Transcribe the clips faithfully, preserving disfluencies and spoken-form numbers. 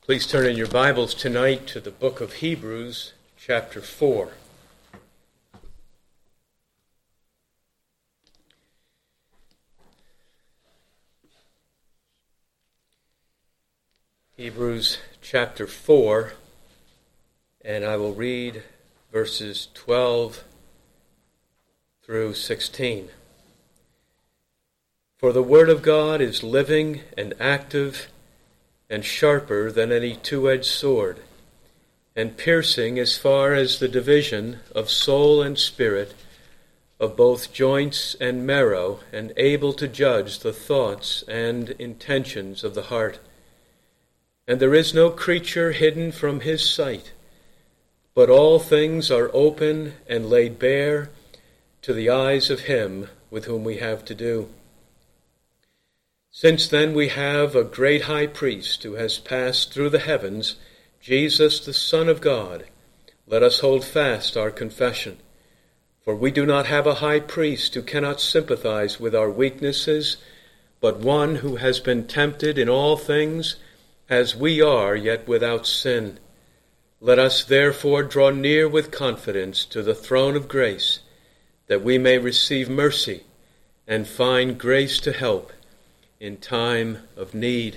Please turn in your Bibles tonight to the book of Hebrews, chapter four. Hebrews chapter four, and I will read verses twelve through sixteen. For the word of God is living and active and sharper than any two-edged sword, and piercing as far as the division of soul and spirit, of both joints and marrow, and able to judge the thoughts and intentions of the heart. And there is no creature hidden from his sight, but all things are open and laid bare to the eyes of him with whom we have to do. Since then we have a great high priest who has passed through the heavens, Jesus the Son of God. Let us hold fast our confession. For we do not have a high priest who cannot sympathize with our weaknesses, but one who has been tempted in all things as we are, yet without sin. Let us therefore draw near with confidence to the throne of grace, that we may receive mercy and find grace to help in time of need.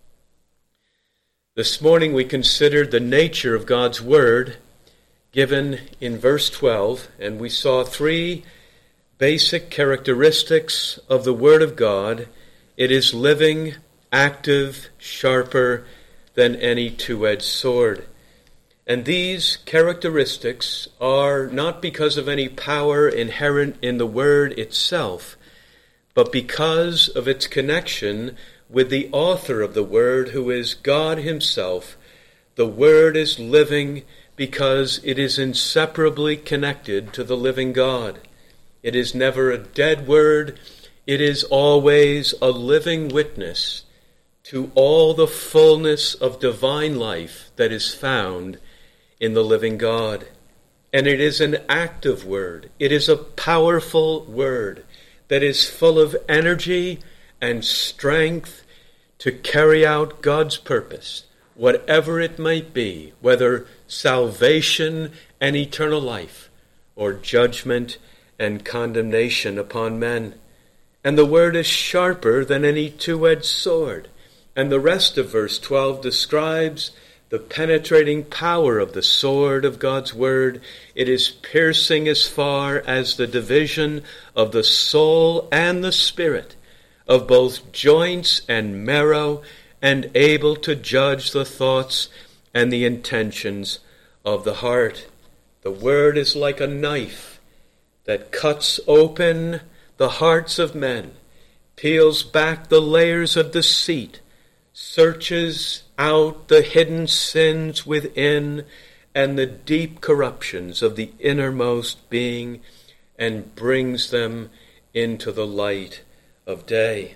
This morning we considered the nature of God's Word given in verse twelve, and we saw three basic characteristics of the Word of God. It is living, active, sharper than any two-edged sword. And these characteristics are not because of any power inherent in the Word itself, but because of its connection with the author of the Word, who is God himself. The Word is living because it is inseparably connected to the living God. It is never a dead Word. It is always a living witness to all the fullness of divine life that is found in the living God. And it is an active Word. It is a powerful Word that is full of energy and strength to carry out God's purpose, whatever it might be, whether salvation and eternal life, or judgment and condemnation upon men. And the Word is sharper than any two-edged sword. And the rest of verse twelve describes the penetrating power of the sword of God's Word. It is piercing as far as the division of the soul and the spirit, of both joints and marrow, and able to judge the thoughts and the intentions of the heart. The Word is like a knife that cuts open the hearts of men, peels back the layers of deceit, searches out the hidden sins within and the deep corruptions of the innermost being, and brings them into the light of day.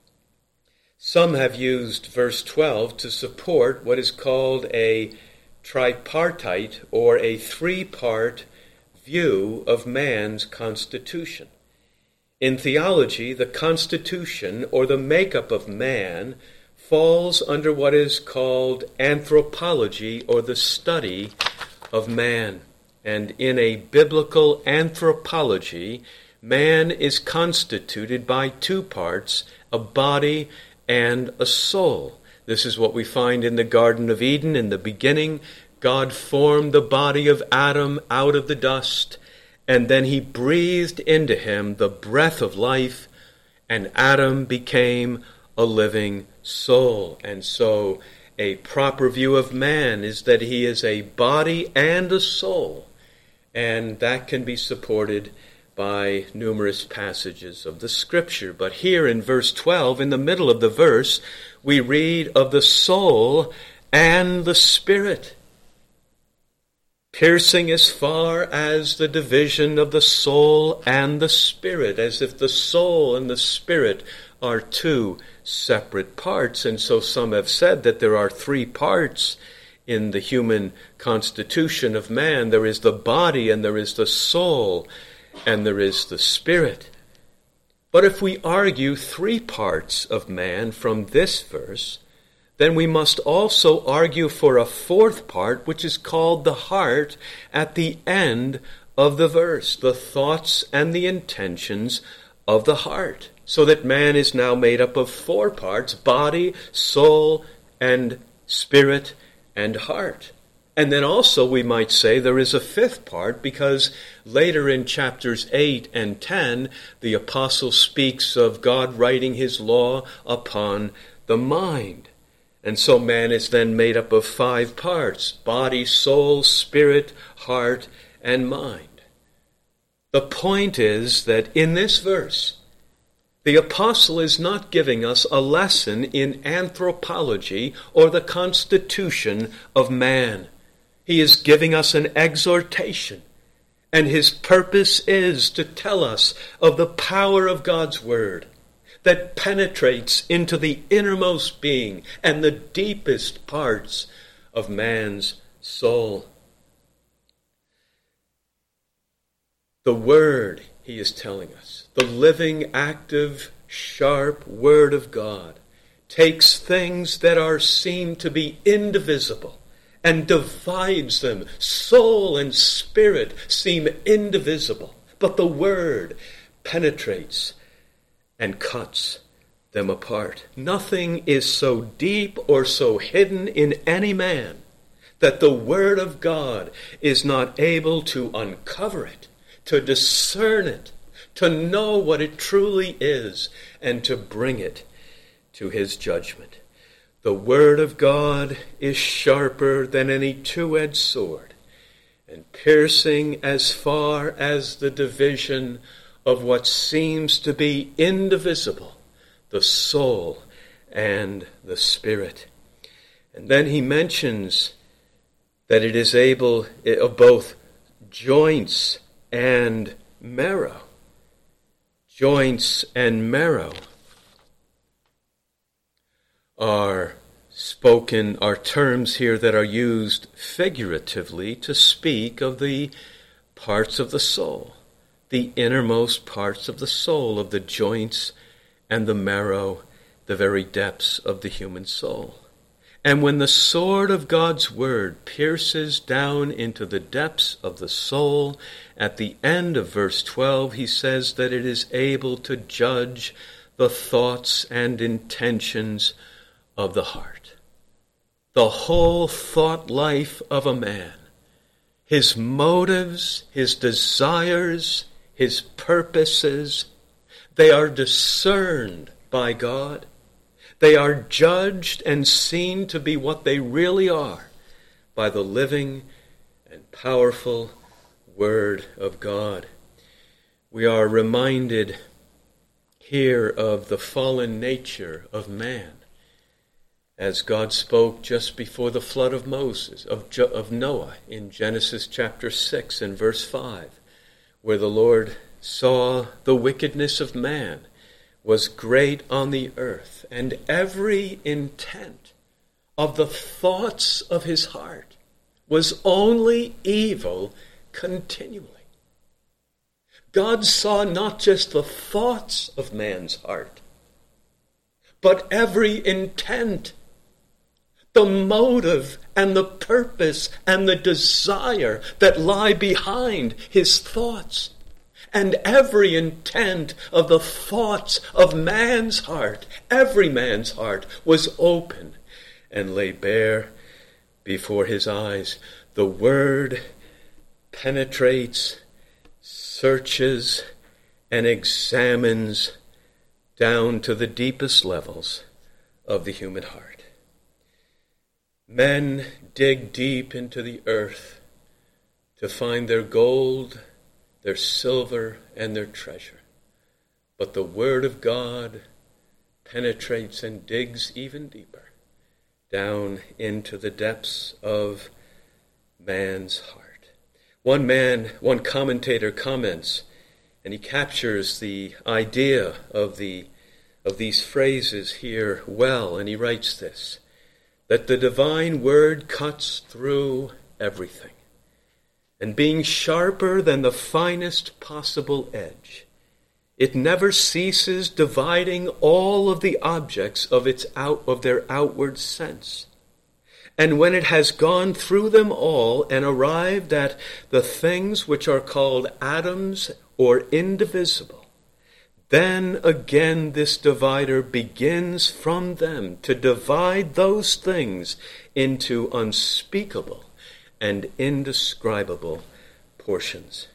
Some have used verse twelve to support what is called a tripartite or a three-part view of man's constitution. In theology, the constitution or the makeup of man falls under what is called anthropology, or the study of man. And in a biblical anthropology, man is constituted by two parts, a body and a soul. This is what we find in the Garden of Eden. In the beginning, God formed the body of Adam out of the dust, and then he breathed into him the breath of life, and Adam became a living soul. And so a proper view of man is that he is a body and a soul, and that can be supported by numerous passages of the Scripture. But here in verse twelve, in the middle of the verse, we read of the soul and the spirit, piercing as far as the division of the soul and the spirit, as if the soul and the spirit are two separate parts. And so some have said that there are three parts in the human constitution of man. There is the body, and there is the soul, and there is the spirit. But if we argue three parts of man from this verse, then we must also argue for a fourth part, which is called the heart, at the end of the verse, the thoughts and the intentions of the heart. So that man is now made up of four parts: body, soul, and spirit, and heart. And then also we might say there is a fifth part, because later in chapters eight and ten, the apostle speaks of God writing his law upon the mind. And so man is then made up of five parts: body, soul, spirit, heart, and mind. The point is that in this verse, the apostle is not giving us a lesson in anthropology or the constitution of man. He is giving us an exhortation, and his purpose is to tell us of the power of God's word that penetrates into the innermost being and the deepest parts of man's soul. The word, he is telling us, the living, active, sharp word of God, takes things that are seen to be indivisible and divides them. Soul and spirit seem indivisible, but the word penetrates and cuts them apart. Nothing is so deep or so hidden in any man that the word of God is not able to uncover it, to discern it, to know what it truly is, and to bring it to his judgment. The word of God is sharper than any two-edged sword, and piercing as far as the division of what seems to be indivisible, the soul and the spirit. And then he mentions that it is able of both joints and marrow. Joints and marrow are spoken, are terms here that are used figuratively to speak of the parts of the soul, the innermost parts of the soul, of the joints and the marrow, the very depths of the human soul. And when the sword of God's word pierces down into the depths of the soul, at the end of verse twelve, he says that it is able to judge the thoughts and intentions of the heart. The whole thought life of a man, his motives, his desires, his purposes, they are discerned by God. They are judged and seen to be what they really are by the living and powerful Word of God. We are reminded here of the fallen nature of man, as God spoke just before the flood of Moses, of, Jo- of Noah, in Genesis chapter six and verse five, where the Lord saw the wickedness of man was great on the earth, and every intent of the thoughts of his heart was only evil continually. God saw not just the thoughts of man's heart, but every intent, the motive and the purpose and the desire that lie behind his thoughts. And every intent of the thoughts of man's heart, every man's heart, was open and lay bare before his eyes. The word penetrates, searches, and examines down to the deepest levels of the human heart. Men dig deep into the earth to find their gold, their silver, and their treasure. But the Word of God penetrates and digs even deeper down into the depths of man's heart. One man, one commentator comments, and he captures the idea of the of these phrases here well, and he writes this, that the divine word cuts through everything, and being sharper than the finest possible edge, It never ceases dividing all of the objects of its out of their outward sense. And when it has gone through them all and arrived at the things which are called atoms or indivisible, then again this divider begins from them to divide those things into unspeakable and indescribable portions.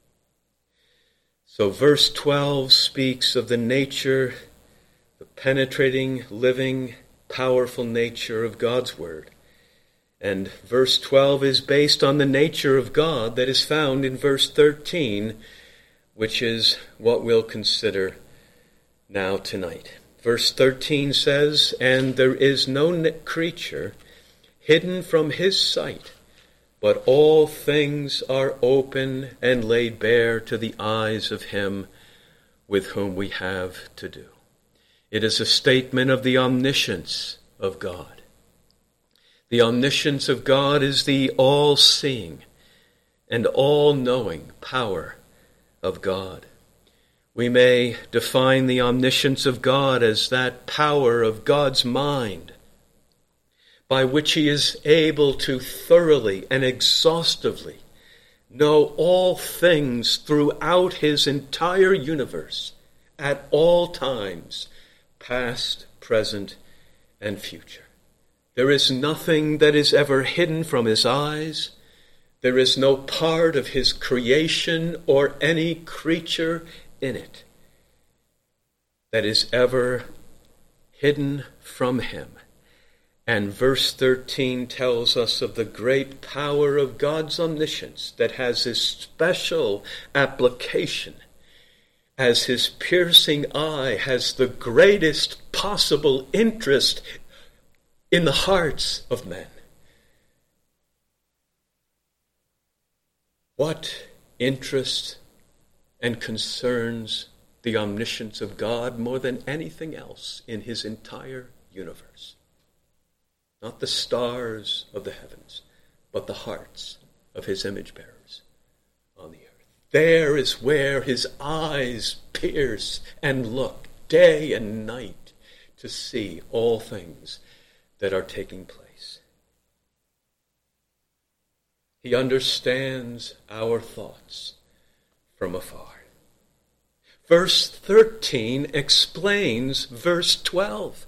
So verse twelve speaks of the nature, the penetrating, living, powerful nature of God's Word. And verse twelve is based on the nature of God that is found in verse thirteen, which is what we'll consider now tonight. Verse thirteen says, "And there is no creature hidden from his sight, but all things are open and laid bare to the eyes of him with whom we have to do." It is a statement of the omniscience of God. The omniscience of God is the all-seeing and all-knowing power of God. We may define the omniscience of God as that power of God's mind, by which he is able to thoroughly and exhaustively know all things throughout his entire universe at all times, past, present, and future. There is nothing that is ever hidden from his eyes. There is no part of his creation or any creature in it that is ever hidden from him. And verse thirteen tells us of the great power of God's omniscience that has his special application, as his piercing eye has the greatest possible interest in the hearts of men. What interests and concerns the omniscience of God more than anything else in his entire universe? Not the stars of the heavens, but the hearts of his image bearers on the earth. There is where his eyes pierce and look day and night to see all things that are taking place. He understands our thoughts from afar. Verse thirteen explains verse twelve.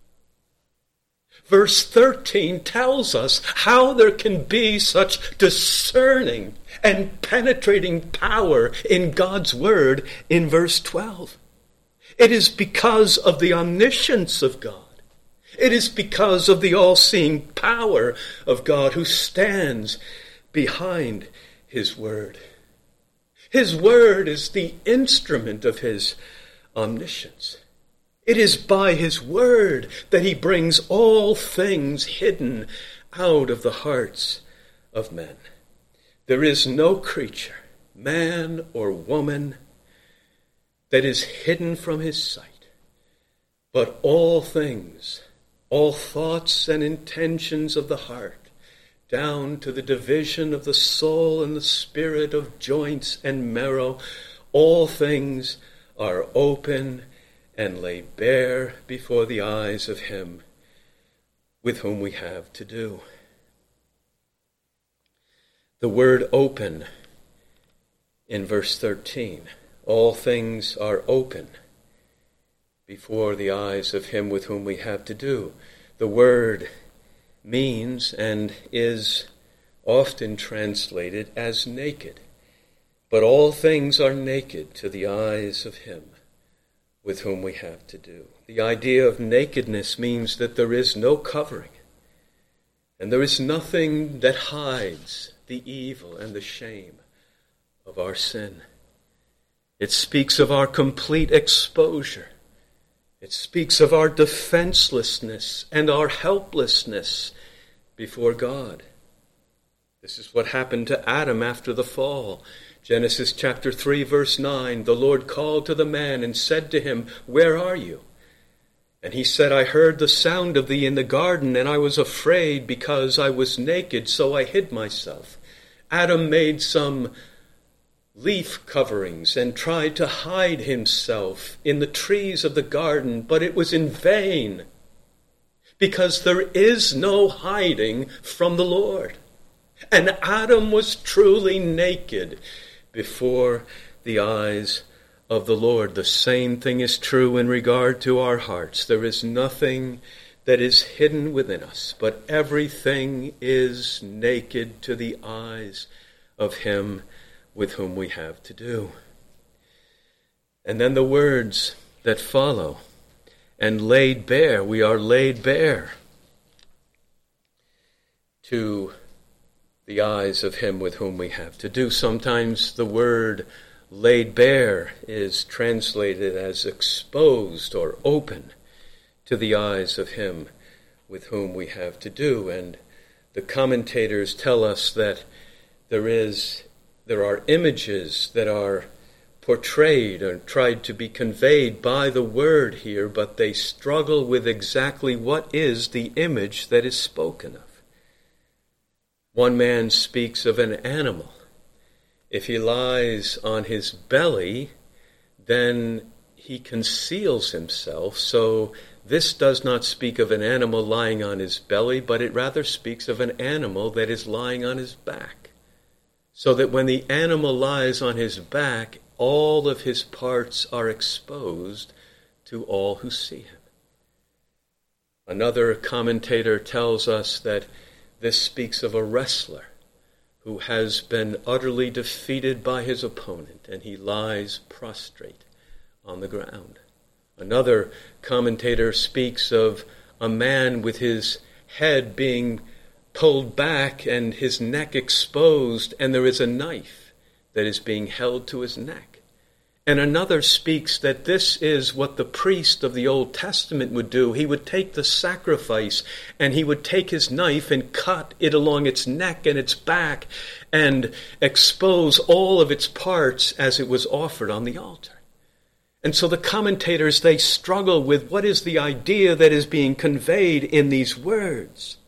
Verse thirteen tells us how there can be such discerning and penetrating power in God's Word in verse twelve. It is because of the omniscience of God. It is because of the all-seeing power of God who stands behind his Word. His Word is the instrument of his omniscience. It is by his Word that he brings all things hidden out of the hearts of men. There is no creature, man or woman, that is hidden from his sight, but all things, all thoughts and intentions of the heart, down to the division of the soul and the spirit, of joints and marrow, all things are open and laid bare before the eyes of him with whom we have to do. The word open in verse thirteen, all things are open before the eyes of him with whom we have to do. The word means and is often translated as naked, but all things are naked to the eyes of him with whom we have to do. The idea of nakedness means that there is no covering, and there is nothing that hides the evil and the shame of our sin. It speaks of our complete exposure. It speaks of our defenselessness and our helplessness before God. This is what happened to Adam after the fall. Genesis chapter three, verse nine, the Lord called to the man and said to him, "Where are you?" And he said, "I heard the sound of thee in the garden, and I was afraid because I was naked, so I hid myself." Adam made some leaf coverings and tried to hide himself in the trees of the garden, but it was in vain, because there is no hiding from the Lord. And Adam was truly naked before the eyes of the Lord. The same thing is true in regard to our hearts. There is nothing that is hidden within us, but everything is naked to the eyes of him with whom we have to do. And then the words that follow, and laid bare, we are laid bare to the eyes of him with whom we have to do. Sometimes the word laid bare is translated as exposed or open to the eyes of him with whom we have to do. And the commentators tell us that there is there are images that are portrayed or tried to be conveyed by the word here, but they struggle with exactly what is the image that is spoken of. One man speaks of an animal. If he lies on his belly, then he conceals himself. So this does not speak of an animal lying on his belly, but it rather speaks of an animal that is lying on his back. So that when the animal lies on his back, all of his parts are exposed to all who see him. Another commentator tells us that this speaks of a wrestler who has been utterly defeated by his opponent, and he lies prostrate on the ground. Another commentator speaks of a man with his head being pulled back and his neck exposed, and there is a knife that is being held to his neck. And another speaks that this is what the priest of the Old Testament would do. He would take the sacrifice and he would take his knife and cut it along its neck and its back and expose all of its parts as it was offered on the altar. And so the commentators, they struggle with what is the idea that is being conveyed in these words.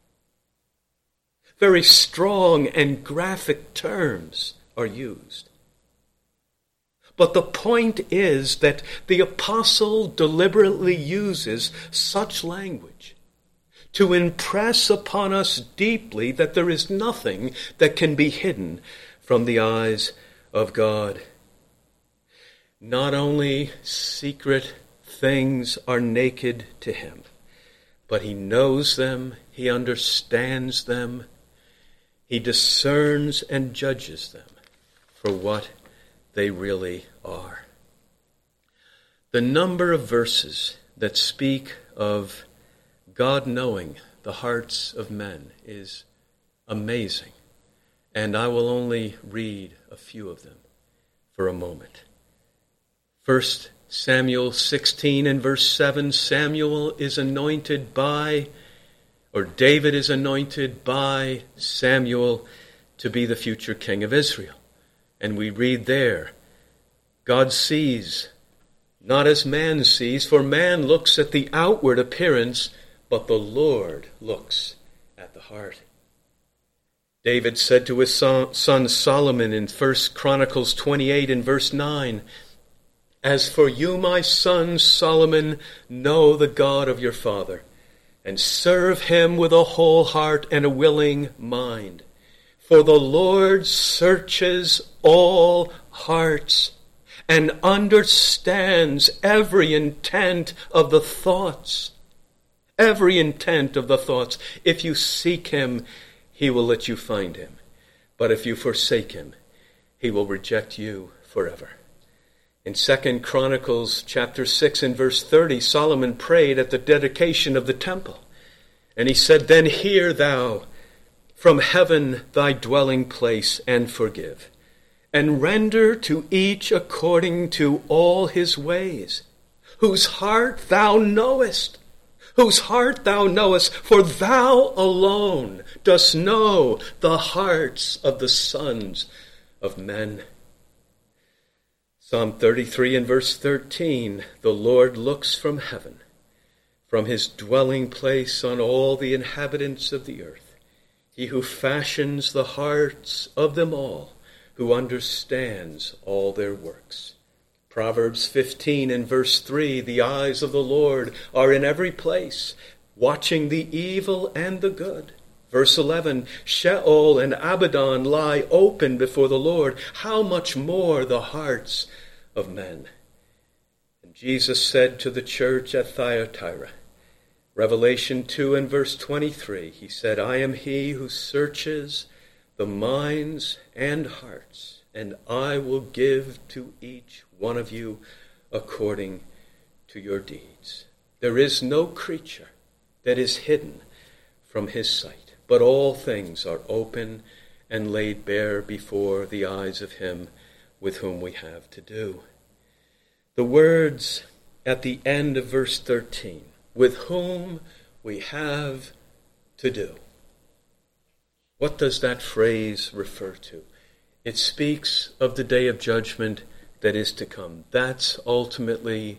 Very strong and graphic terms are used. But the point is that the apostle deliberately uses such language to impress upon us deeply that there is nothing that can be hidden from the eyes of God. Not only secret things are naked to him, but he knows them, he understands them, he discerns and judges them for what they really are. The number of verses that speak of God knowing the hearts of men is amazing, and I will only read a few of them for a moment. First Samuel sixteen and verse seven, Samuel is anointed by, or David is anointed by Samuel to be the future king of Israel. And we read there, God sees, not as man sees, for man looks at the outward appearance, but the Lord looks at the heart. David said to his son Solomon in First Chronicles twenty-eight and verse nine, As for you, my son Solomon, know the God of your father, and serve him with a whole heart and a willing mind. For the Lord searches all hearts and understands every intent of the thoughts. Every intent of the thoughts. If you seek him, he will let you find him. But if you forsake him, he will reject you forever. In Second Chronicles chapter six and verse thirty, Solomon prayed at the dedication of the temple. And he said, Then hear thou from heaven thy dwelling place, and forgive, and render to each according to all his ways, whose heart thou knowest, whose heart thou knowest, for thou alone dost know the hearts of the sons of men. Psalm thirty-three and verse thirteen, The Lord looks from heaven, from his dwelling place on all the inhabitants of the earth. He who fashions the hearts of them all who understands all their works. Proverbs fifteen and verse three, the eyes of the Lord are in every place, watching the evil and the good. Verse eleven, Sheol and Abaddon lie open before the Lord. How much more the hearts of men? And Jesus said to the church at Thyatira, Revelation two and verse twenty-three, he said, I am he who searches the minds and hearts, and I will give to each one of you according to your deeds. There is no creature that is hidden from his sight, but all things are open and laid bare before the eyes of him with whom we have to do. The words at the end of verse thirteen, with whom we have to do. What does that phrase refer to? It speaks of the day of judgment that is to come. That's ultimately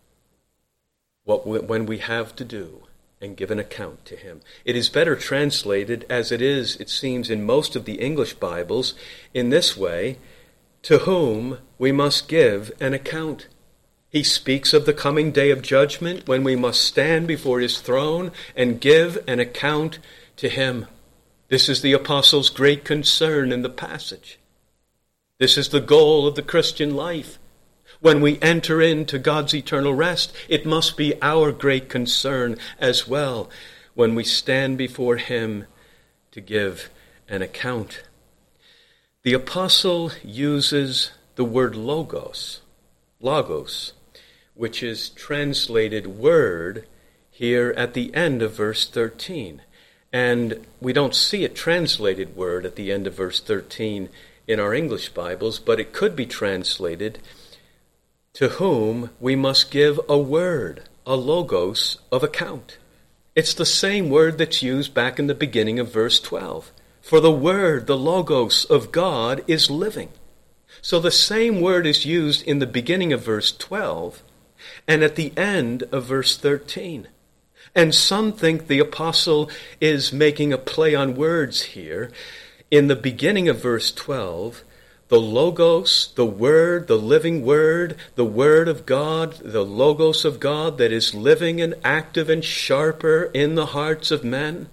what we, when we have to do and give an account to him. It is better translated, as it is, it seems, in most of the English Bibles, in this way, to whom we must give an account. He speaks of the coming day of judgment when we must stand before his throne and give an account to him. This is the apostle's great concern in the passage. This is the goal of the Christian life. When we enter into God's eternal rest, it must be our great concern as well when we stand before him to give an account. The apostle uses the word logos, logos, which is translated word here at the end of verse thirteen. And we don't see it translated word at the end of verse thirteen in our English Bibles, but it could be translated, to whom we must give a word, a logos of account. It's the same word that's used back in the beginning of verse twelve. For the word, the logos of God, is living. So the same word is used in the beginning of verse twelve and at the end of verse thirteen. And some think the apostle is making a play on words here. In the beginning of verse twelve, the logos, the word, the living word, the word of God, the logos of God that is living and active and sharper in the hearts of men.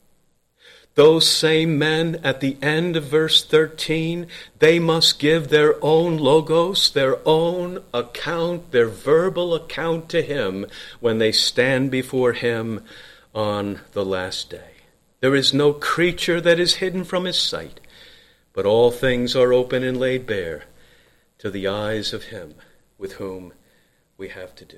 Those same men at the end of verse thirteen, they must give their own logos, their own account, their verbal account to him when they stand before him on the last day. There is no creature that is hidden from his sight, but all things are open and laid bare to the eyes of him with whom we have to do.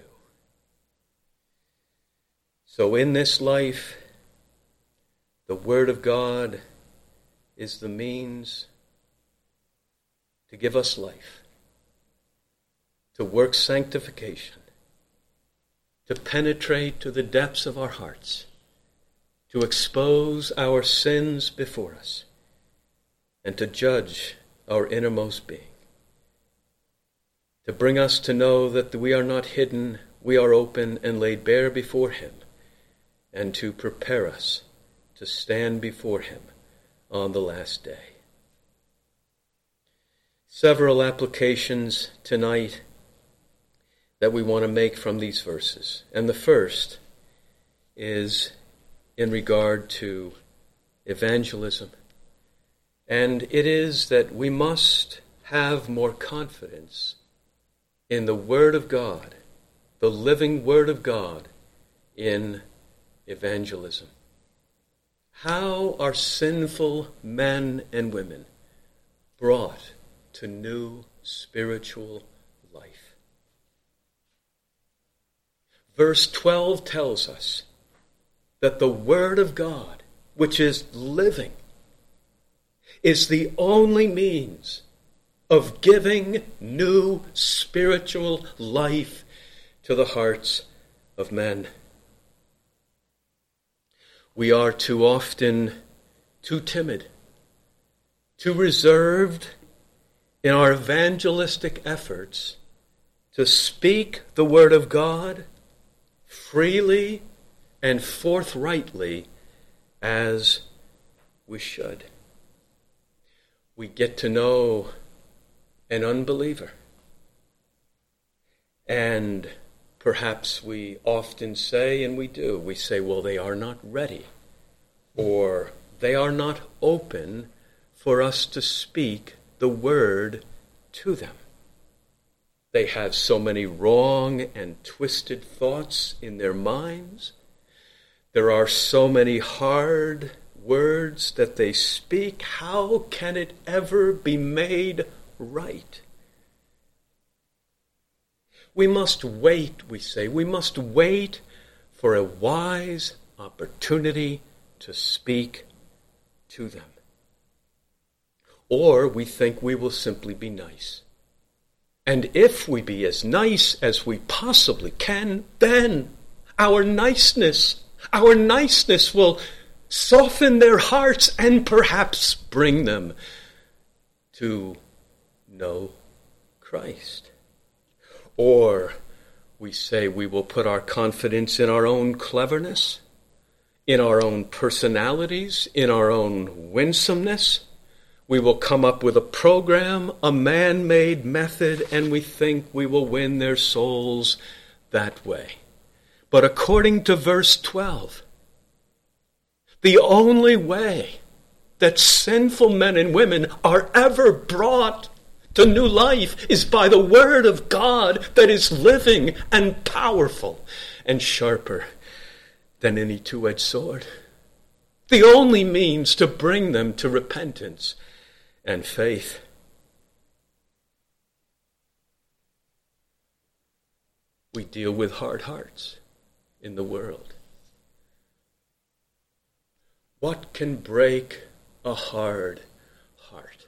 So in this life, the Word of God is the means to give us life, to work sanctification, to penetrate to the depths of our hearts, to expose our sins before us, and to judge our innermost being, to bring us to know that we are not hidden, we are open and laid bare before him, and to prepare us to stand before him on the last day. Several applications tonight that we want to make from these verses. And the first is in regard to evangelism. And it is that we must have more confidence in the Word of God, the living Word of God, in evangelism. How are sinful men and women brought to new spiritual life? Verse twelve tells us that the Word of God, which is living, is the only means of giving new spiritual life to the hearts of men. We are too often too timid, too reserved in our evangelistic efforts to speak the Word of God freely and forthrightly as we should. we get to know an unbeliever. And perhaps we often say, and we do, we say, well, they are not ready, or they are not open for us to speak the word to them. They have so many wrong and twisted thoughts in their minds. There are so many hard words that they speak. How can it ever be made right? We must wait, we say, we must wait for a wise opportunity to speak to them. Or we think we will simply be nice. And if we be as nice as we possibly can, then our niceness, our niceness will soften their hearts and perhaps bring them to know Christ. Or we say we will put our confidence in our own cleverness, in our own personalities, in our own winsomeness. We will come up with a program, a man-made method, and we think we will win their souls that way. But according to verse twelve, the only way that sinful men and women are ever brought to new life is by the word of God that is living and powerful and sharper than any two-edged sword. The only means to bring them to repentance and faith. We deal with hard hearts in the world. What can break a hard heart?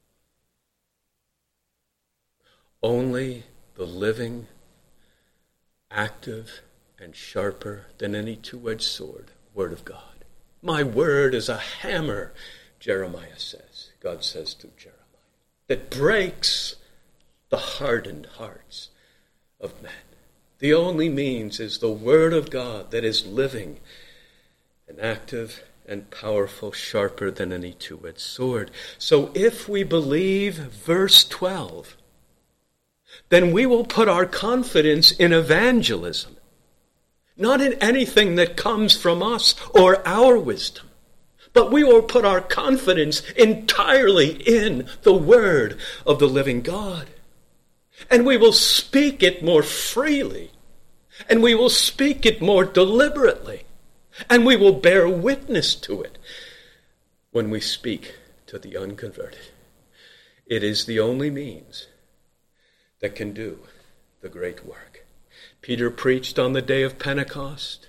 Only the living, active, and sharper than any two-edged sword, Word of God. My word is a hammer, Jeremiah says. God says to Jeremiah, that breaks the hardened hearts of men. The only means is the Word of God that is living and active and powerful, sharper than any two-edged sword. So if we believe verse twelve, then we will put our confidence in evangelism, not in anything that comes from us or our wisdom, but we will put our confidence entirely in the word of the living God. And we will speak it more freely, and we will speak it more deliberately, and we will bear witness to it when we speak to the unconverted. It is the only means that can do the great work. Peter preached on the day of Pentecost.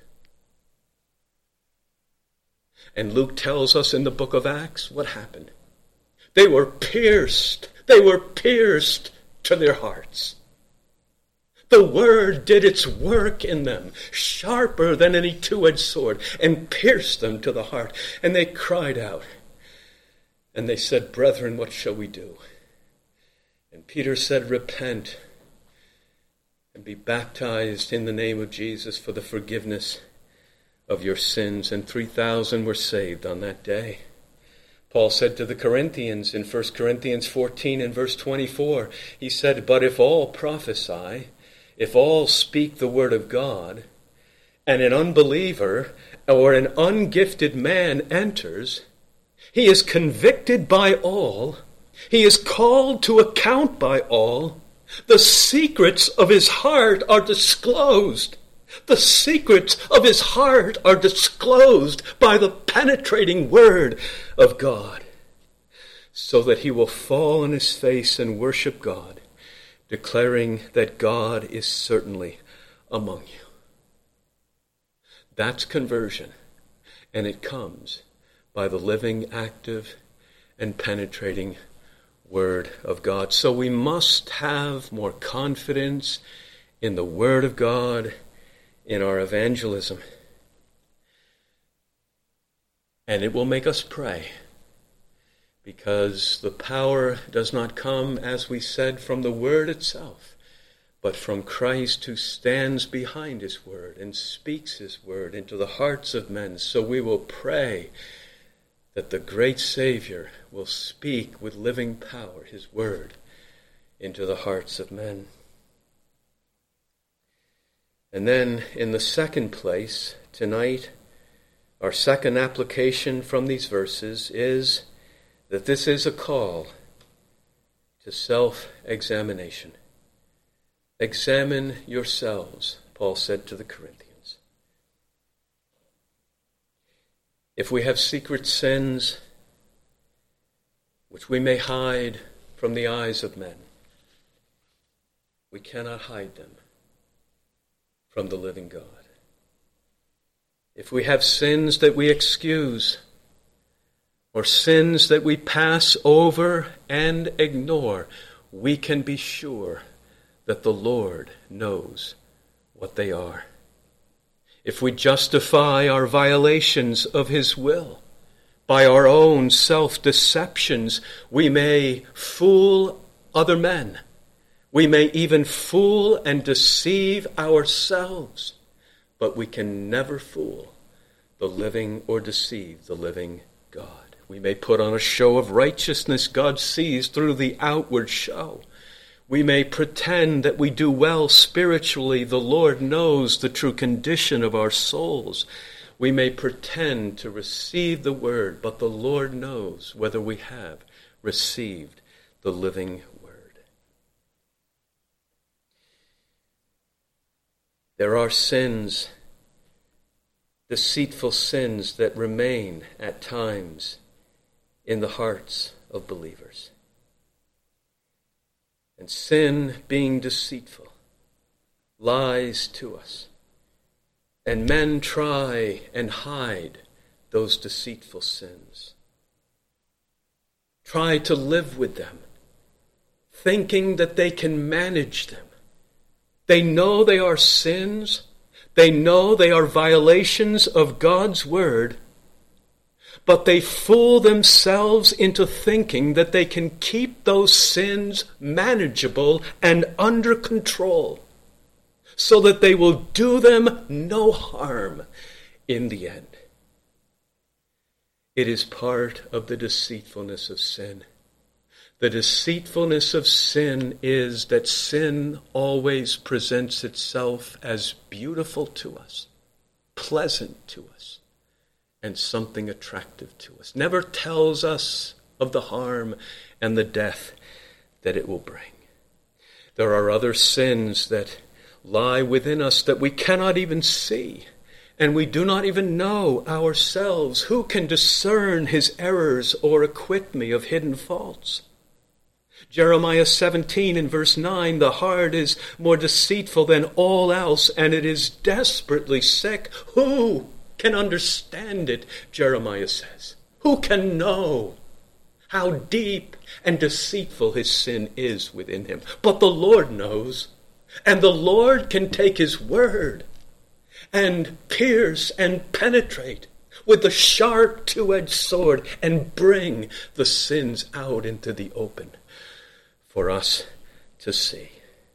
And Luke tells us in the book of Acts what happened. They were pierced. They were pierced to their hearts. The word did its work in them, sharper than any two-edged sword, and pierced them to the heart. And they cried out. And they said, "Brethren, what shall we do?" And Peter said, "Repent and be baptized in the name of Jesus for the forgiveness of your sins." And three thousand were saved on that day. Paul said to the Corinthians in First Corinthians fourteen and verse twenty-four, he said, "But if all prophesy, if all speak the word of God, and an unbeliever or an ungifted man enters, he is convicted by all, he is called to account by all, the secrets of his heart are disclosed." The secrets of his heart are disclosed by the penetrating word of God, so that he will fall on his face and worship God, declaring that God is certainly among you. That's conversion, and it comes by the living, active, and penetrating word of God. So we must have more confidence in the word of God in our evangelism. And it will make us pray, because the power does not come, as we said, from the word itself, but from Christ who stands behind his word and speaks his word into the hearts of men. So we will pray that the great Savior will speak with living power his word into the hearts of men. And then in the second place, tonight, our second application from these verses is that this is a call to self-examination. Examine yourselves, Paul said to the Corinthians. If we have secret sins which we may hide from the eyes of men, we cannot hide them from the living God. If we have sins that we excuse, or sins that we pass over and ignore, we can be sure that the Lord knows what they are. If we justify our violations of his will by our own self-deceptions, we may fool other men. We may even fool and deceive ourselves, but we can never fool the living or deceive the living God. We may put on a show of righteousness God sees through the outward show. We may pretend that we do well spiritually. The Lord knows the true condition of our souls. We may pretend to receive the word, but the Lord knows whether we have received the living word. There are sins, deceitful sins that remain at times in the hearts of believers. And sin, being deceitful, lies to us. And men try and hide those deceitful sins. Try to live with them, thinking that they can manage them. They know they are sins. They know they are violations of God's word. But they fool themselves into thinking that they can keep those sins manageable and under control, so that they will do them no harm in the end. It is part of the deceitfulness of sin. The deceitfulness of sin is that sin always presents itself as beautiful to us, pleasant to us, and something attractive to us. Never tells us of the harm and the death that it will bring. There are other sins that lie within us that we cannot even see, and we do not even know ourselves. Who can discern his errors or acquit me of hidden faults? Jeremiah seventeen in verse nine, the heart is more deceitful than all else, and it is desperately sick. Who can understand it, Jeremiah says? Who can know how deep and deceitful his sin is within him? But the Lord knows, and the Lord can take his word and pierce and penetrate with the sharp two-edged sword and bring the sins out into the open for us to see.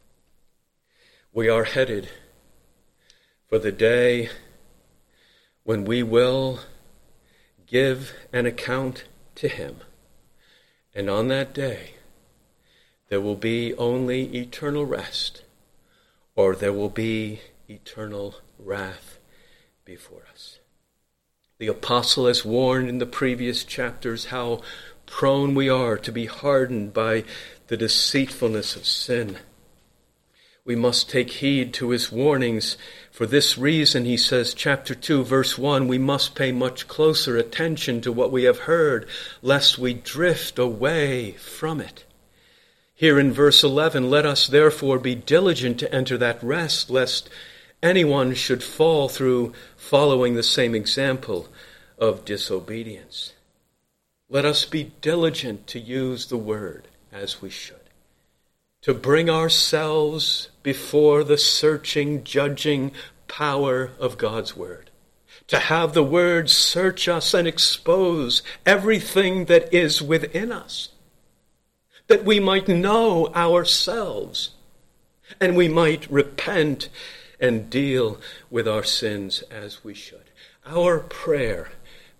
We are headed for the day when we will give an account to him. And on that day, there will be only eternal rest, or there will be eternal wrath before us. The apostle has warned in the previous chapters how prone we are to be hardened by the deceitfulness of sin. We must take heed to his warnings. For this reason, he says, chapter two, verse one, we must pay much closer attention to what we have heard, lest we drift away from it. Here in verse eleven, let us therefore be diligent to enter that rest, lest anyone should fall through following the same example of disobedience. Let us be diligent to use the word as we should, to bring ourselves before the searching, judging power of God's word, to have the word search us and expose everything that is within us, that we might know ourselves and we might repent and deal with our sins as we should. Our prayer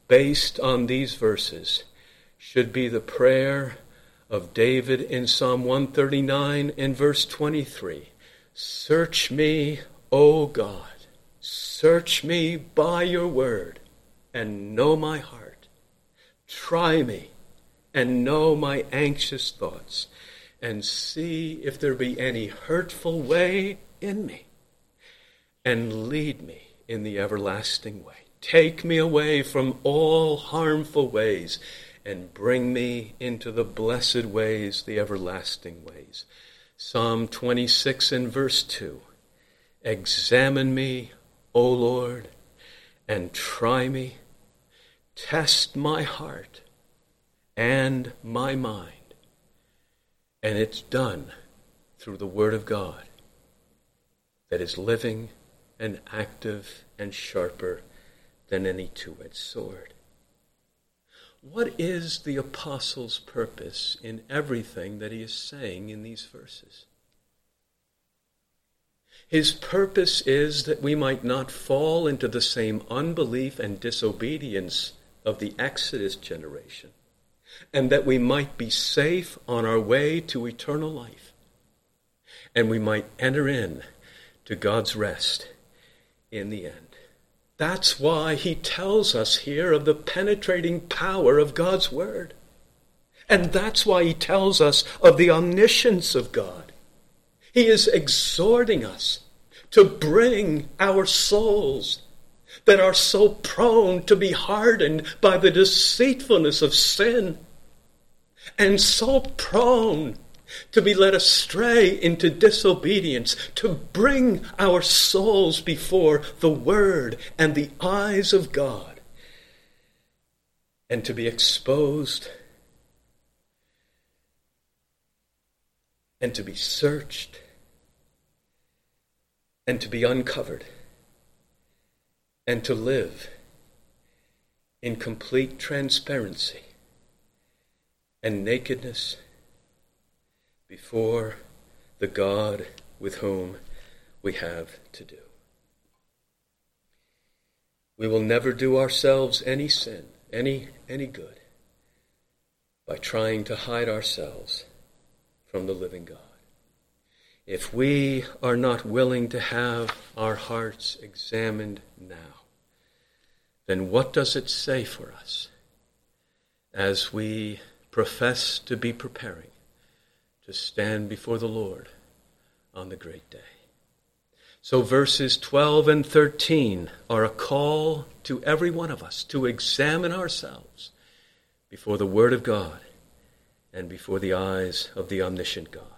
based on these verses should be the prayer of David in Psalm one thirty-nine in verse twenty-three. Search me, O God, search me by your word and know my heart. Try me and know my anxious thoughts, and see if there be any hurtful way in me, and lead me in the everlasting way. Take me away from all harmful ways, and bring me into the blessed ways, the everlasting ways. Psalm twenty-six and verse two. Examine me, O Lord, and try me. Test my heart and my mind. And it's done through the Word of God that is living and active and sharper than any two-edged sword. What is the apostle's purpose in everything that he is saying in these verses? His purpose is that we might not fall into the same unbelief and disobedience of the Exodus generation, and that we might be safe on our way to eternal life, and we might enter in to God's rest in the end. That's why he tells us here of the penetrating power of God's word. And that's why he tells us of the omniscience of God. He is exhorting us to bring our souls that are so prone to be hardened by the deceitfulness of sin, and so prone to be led astray into disobedience, to bring our souls before the Word and the eyes of God, and to be exposed and to be searched and to be uncovered and to live in complete transparency and nakedness before the God with whom we have to do. We will never do ourselves any sin, any, any good, by trying to hide ourselves from the living God. If we are not willing to have our hearts examined now, then what does it say for us as we profess to be preparing to stand before the Lord on the great day? So verses twelve and thirteen are a call to every one of us to examine ourselves before the Word of God and before the eyes of the omniscient God.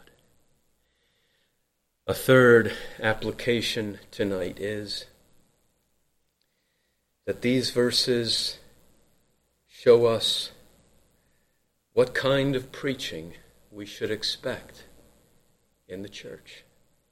A third application tonight is that these verses show us what kind of preaching we should expect in the church.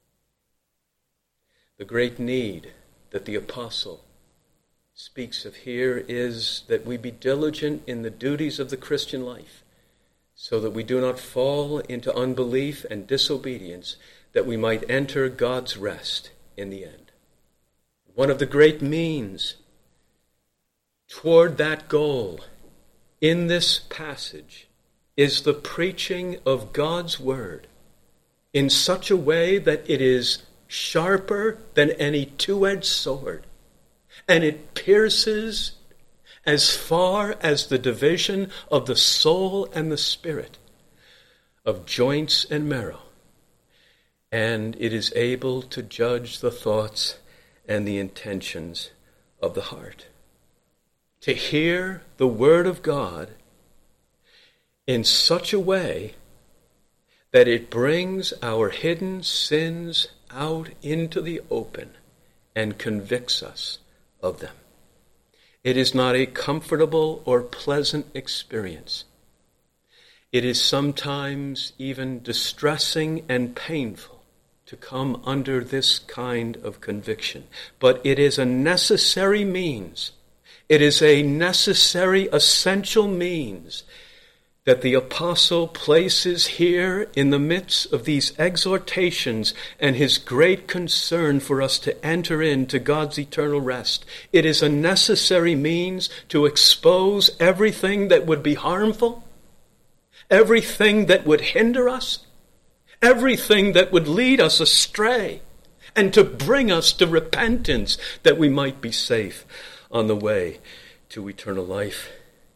The great need that the apostle speaks of here is that we be diligent in the duties of the Christian life, so that we do not fall into unbelief and disobedience, that we might enter God's rest in the end. One of the great means toward that goal in this passage is the preaching of God's word in such a way that it is sharper than any two-edged sword, and it pierces as far as the division of the soul and the spirit, of joints and marrow, and it is able to judge the thoughts and the intentions of the heart. To hear the word of God in such a way that it brings our hidden sins out into the open and convicts us of them. It is not a comfortable or pleasant experience. It is sometimes even distressing and painful to come under this kind of conviction. But it is a necessary means. It is a necessary, essential means that the apostle places here in the midst of these exhortations and his great concern for us to enter into God's eternal rest. It is a necessary means to expose everything that would be harmful, everything that would hinder us, everything that would lead us astray, and to bring us to repentance that we might be safe on the way to eternal life.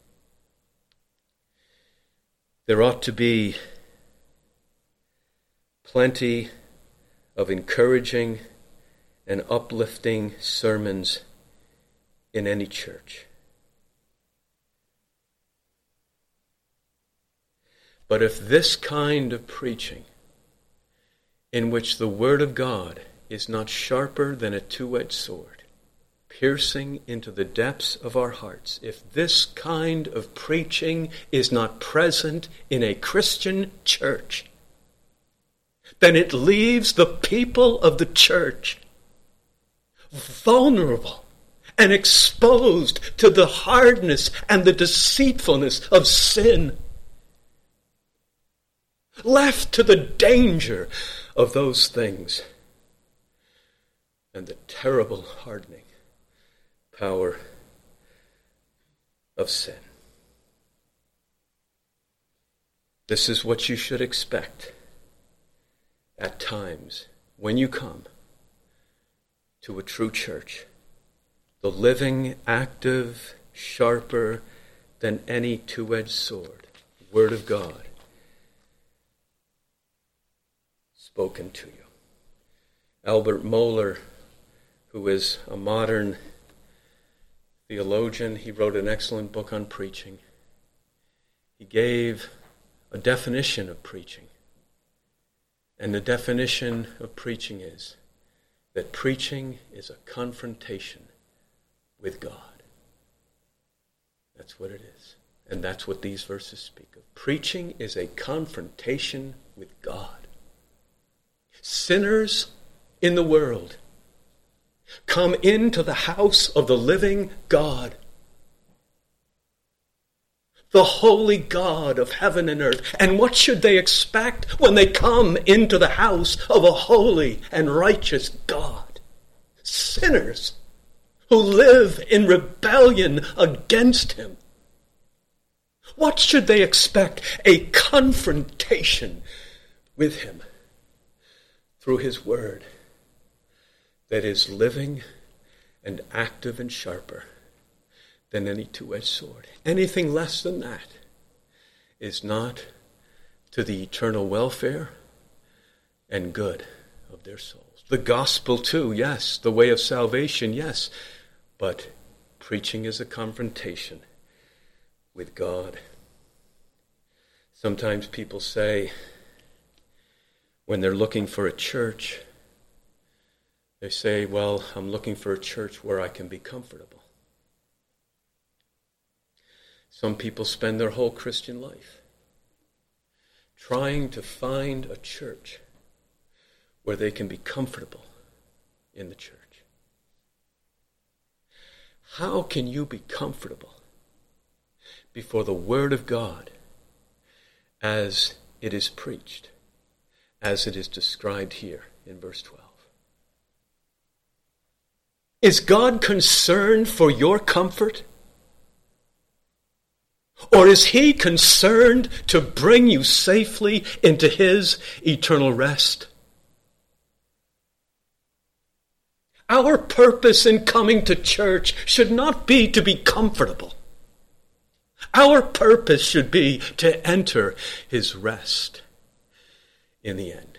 There ought to be plenty of encouraging and uplifting sermons in any church. But if this kind of preaching, in which the Word of God is not sharper than a two-edged sword, piercing into the depths of our hearts, if this kind of preaching is not present in a Christian church, then it leaves the people of the church vulnerable and exposed to the hardness and the deceitfulness of sin, left to the danger of those things and the terrible hardening power of sin. This is what you should expect at times when you come to a true church. The living, active, sharper than any two-edged sword, Word of God spoken to you. Albert Mohler, who is a modern theologian, he wrote an excellent book on preaching. He gave a definition of preaching. And the definition of preaching is that preaching is a confrontation with God. That's what it is. And that's what these verses speak of. Preaching is a confrontation with God. Sinners in the world come into the house of the living God, the holy God of heaven and earth. And what should they expect when they come into the house of a holy and righteous God? Sinners who live in rebellion against him. What should they expect? A confrontation with him through his word that is living and active and sharper than any two-edged sword. Anything less than that is not to the eternal welfare and good of their souls. The gospel too, yes. The way of salvation, yes. But preaching is a confrontation with God. Sometimes people say, when they're looking for a church, they say, well, I'm looking for a church where I can be comfortable. Some people spend their whole Christian life trying to find a church where they can be comfortable in the church. How can you be comfortable before the Word of God as it is preached, as it is described here in verse twelve? Is God concerned for your comfort? Or is he concerned to bring you safely into his eternal rest? Our purpose in coming to church should not be to be comfortable. Our purpose should be to enter his rest in the end.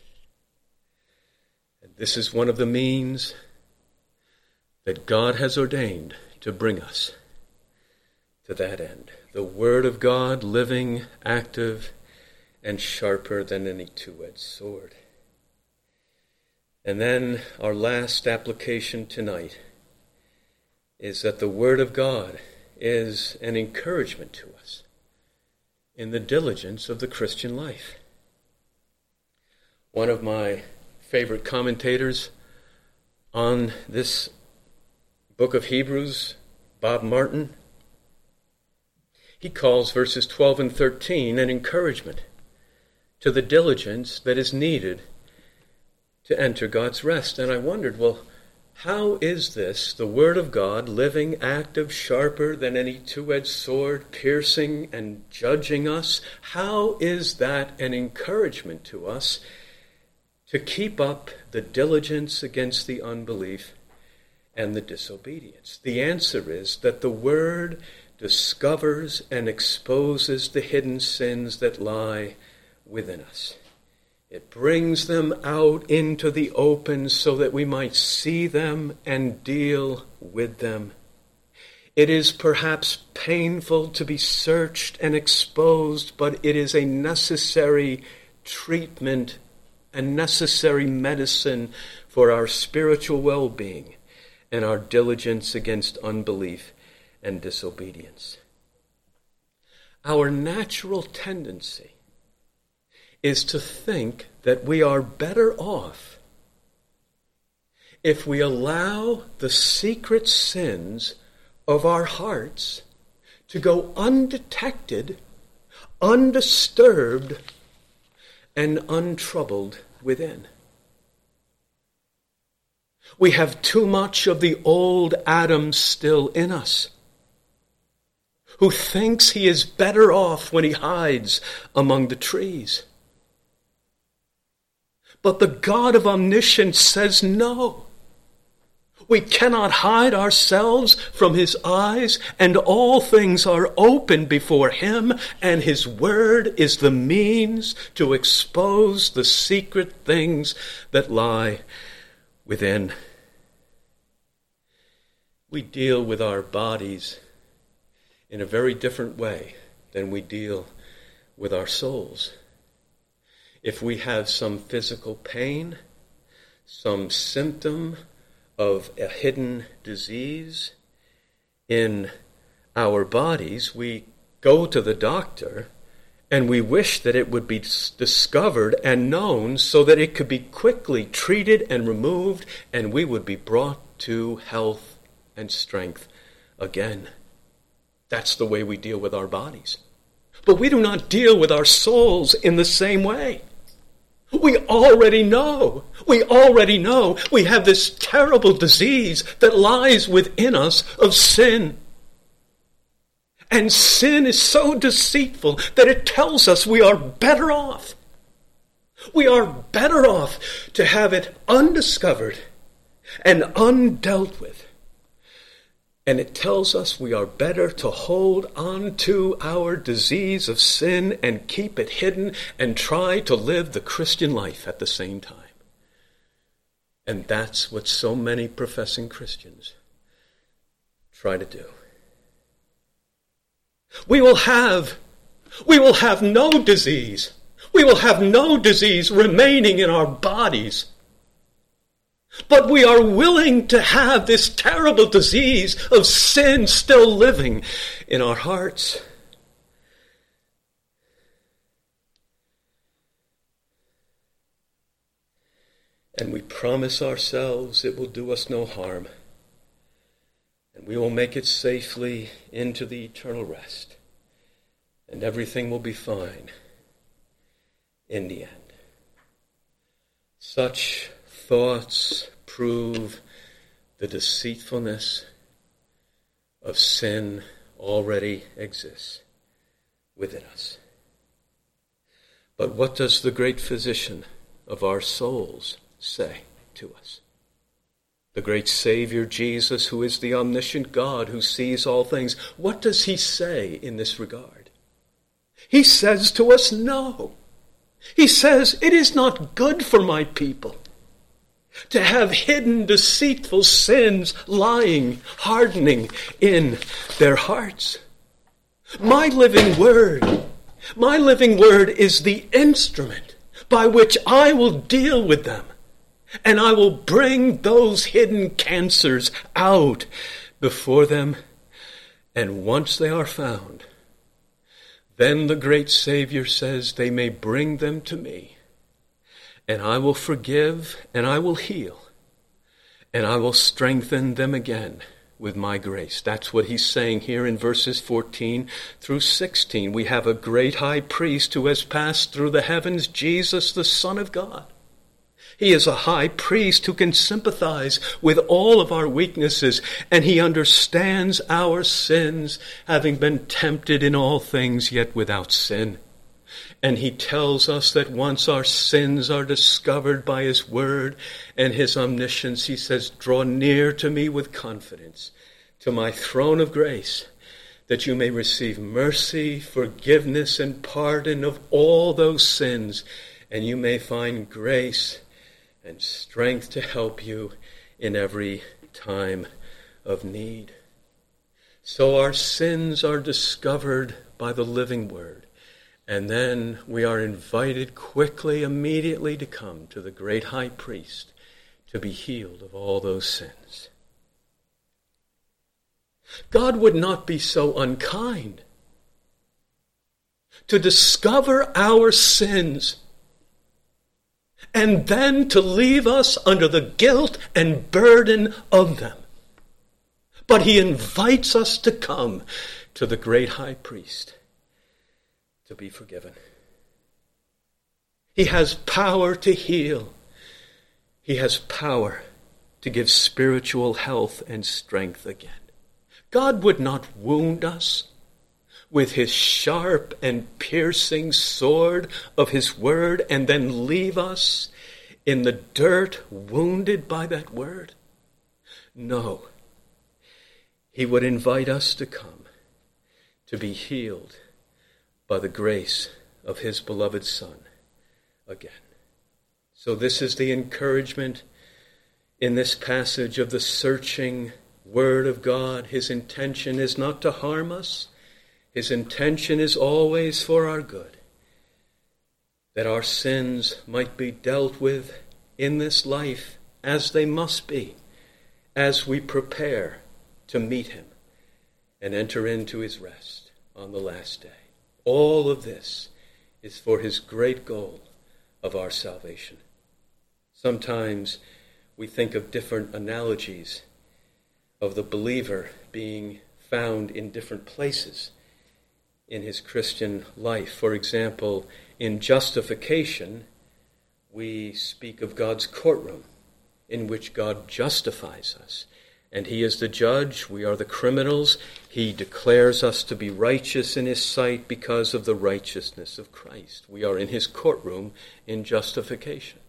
And this is one of the means that God has ordained to bring us to that end. The Word of God, living, active, and sharper than any two-edged sword. And then our last application tonight is that the Word of God is an encouragement to us in the diligence of the Christian life. One of my favorite commentators on this book of Hebrews, Bob Martin, He calls verses twelve and thirteen an encouragement to the diligence that is needed to enter God's rest. And I wondered, well, how is this, the Word of God, living, active, sharper than any two-edged sword, piercing and judging us? How is that an encouragement to us to keep up the diligence against the unbelief and the disobedience? The answer is that the Word discovers and exposes the hidden sins that lie within us. It brings them out into the open so that we might see them and deal with them. It is perhaps painful to be searched and exposed, but it is a necessary treatment, a necessary medicine for our spiritual well-being and our diligence against unbelief and disobedience. Our natural tendency is to think that we are better off if we allow the secret sins of our hearts to go undetected, undisturbed, and untroubled within. We have too much of the old Adam still in us, who thinks he is better off when he hides among the trees. But the God of omniscience says no. We cannot hide ourselves from his eyes, and all things are open before him, and his word is the means to expose the secret things that lie within. We deal with our bodies in a very different way than we deal with our souls. If we have some physical pain, some symptom of a hidden disease in our bodies, we go to the doctor and we wish that it would be discovered and known so that it could be quickly treated and removed and we would be brought to health and strength again. That's the way we deal with our bodies. But we do not deal with our souls in the same way. We already know. We already know we have this terrible disease that lies within us of sin. And sin is so deceitful that it tells us we are better off. We are better off to have it undiscovered and undealt with. And it tells us we are better to hold on to our disease of sin and keep it hidden and try to live the Christian life at the same time. And that's what so many professing Christians try to do. We will have, we will have no disease. We will have no disease remaining in our bodies. But we are willing to have this terrible disease of sin still living in our hearts. And we promise ourselves it will do us no harm. And we will make it safely into the eternal rest. And everything will be fine in the end. Such thoughts prove the deceitfulness of sin already exists within us. But what does the great physician of our souls say to us? The great Savior Jesus, who is the omniscient God who sees all things, what does he say in this regard? He says to us, no. He says, it is not good for my people to have hidden deceitful sins lying, hardening in their hearts. My living word, my living word is the instrument by which I will deal with them. And I will bring those hidden cancers out before them. And once they are found, then the great Savior says they may bring them to me. And I will forgive, and I will heal, and I will strengthen them again with my grace. That's what he's saying here in verses fourteen through sixteen. We have a great high priest who has passed through the heavens, Jesus, the Son of God. He is a high priest who can sympathize with all of our weaknesses, and he understands our sins, having been tempted in all things, yet without sin. And he tells us that once our sins are discovered by his word and his omniscience, he says, draw near to me with confidence, to my throne of grace, that you may receive mercy, forgiveness, and pardon of all those sins, and you may find grace and strength to help you in every time of need. So our sins are discovered by the living word. And then we are invited quickly, immediately to come to the great high priest to be healed of all those sins. God would not be so unkind to discover our sins and then to leave us under the guilt and burden of them. But he invites us to come to the great high priest to be forgiven. He has power to heal. He has power to give spiritual health and strength again. God would not wound us with his sharp and piercing sword of his word and then leave us in the dirt wounded by that word. No. He would invite us to come to be healed by the grace of his beloved Son again. So this is the encouragement in this passage of the searching word of God. His intention is not to harm us. His intention is always for our good, that our sins might be dealt with in this life as they must be, as we prepare to meet him and enter into his rest on the last day. All of this is for his great goal of our salvation. Sometimes we think of different analogies of the believer being found in different places in his Christian life. For example, in justification, we speak of God's courtroom in which God justifies us. And he is the judge, we are the criminals. He declares us to be righteous in his sight because of the righteousness of Christ. We are in his courtroom in justification.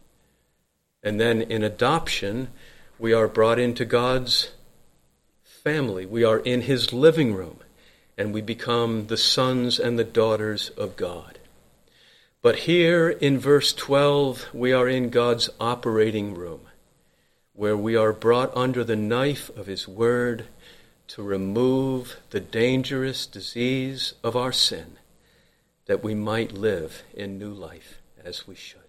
And then in adoption, we are brought into God's family. We are in his living room, and we become the sons and the daughters of God. But here in verse twelve, we are in God's operating room, where we are brought under the knife of his word to remove the dangerous disease of our sin, that we might live in new life as we should.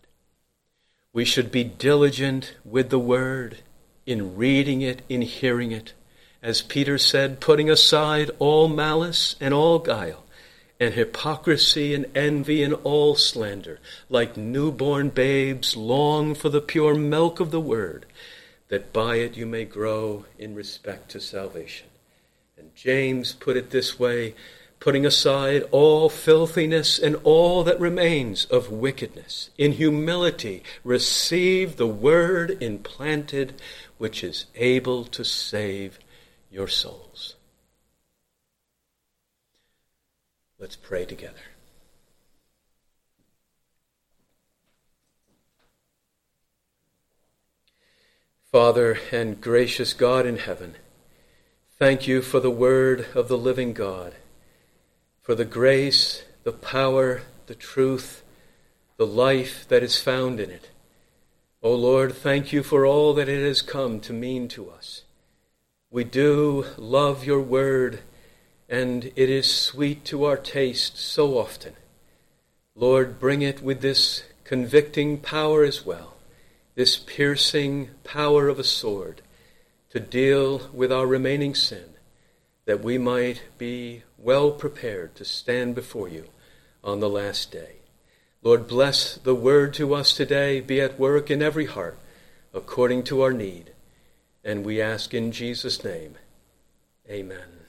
We should be diligent with the word, in reading it, in hearing it. As Peter said, putting aside all malice and all guile, and hypocrisy and envy and all slander, like newborn babes, long for the pure milk of the word, that by it you may grow in respect to salvation. And James put it this way, putting aside all filthiness and all that remains of wickedness, in humility receive the word implanted, which is able to save your souls. Let's pray together. Father and gracious God in heaven, thank you for the word of the living God, for the grace, the power, the truth, the life that is found in it. O Lord, thank you for all that it has come to mean to us. We do love your word, and it is sweet to our taste so often. Lord, bring it with this convicting power as well, this piercing power of a sword, to deal with our remaining sin, that we might be well prepared to stand before you on the last day. Lord, bless the word to us today, be at work in every heart, according to our need. And we ask in Jesus' name, Amen.